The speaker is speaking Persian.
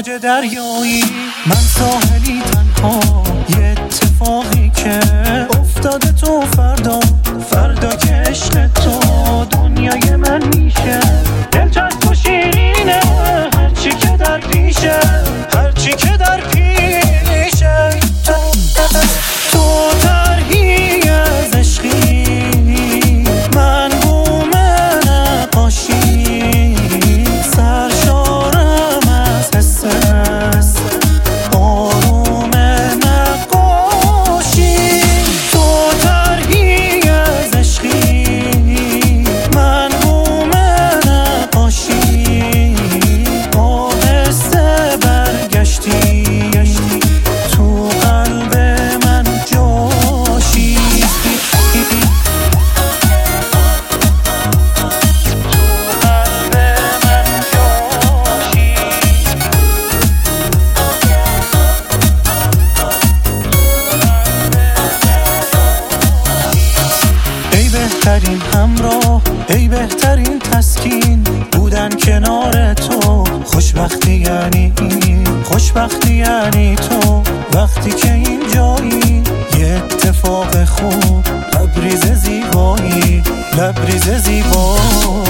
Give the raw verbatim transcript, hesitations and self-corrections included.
موج دریایی، من ساحلی تنها، یه اتفاقی که افتاده تو فردا، فردا که عشق تو دنیای من میشه. دل چسب و شیرینه هرچی که در پیشه، هرچی که در پیشه. تو ترهی از عشقی، من بوم نقاشی، سرشارم از حس هست آروم نقاشی. تو ترهی از عشقی، من بوم نقاشی، آهسته برگشتی تو قلب من جاشی. ای بهترین همراه، ای بهترین تسکین، بودن کنار تو خوشبختی یعنی این، خوشبختی یعنی تو. وقتی که اینجایی یه اتفاق خوب، لبریز زیبایی، لبریز زیبایی.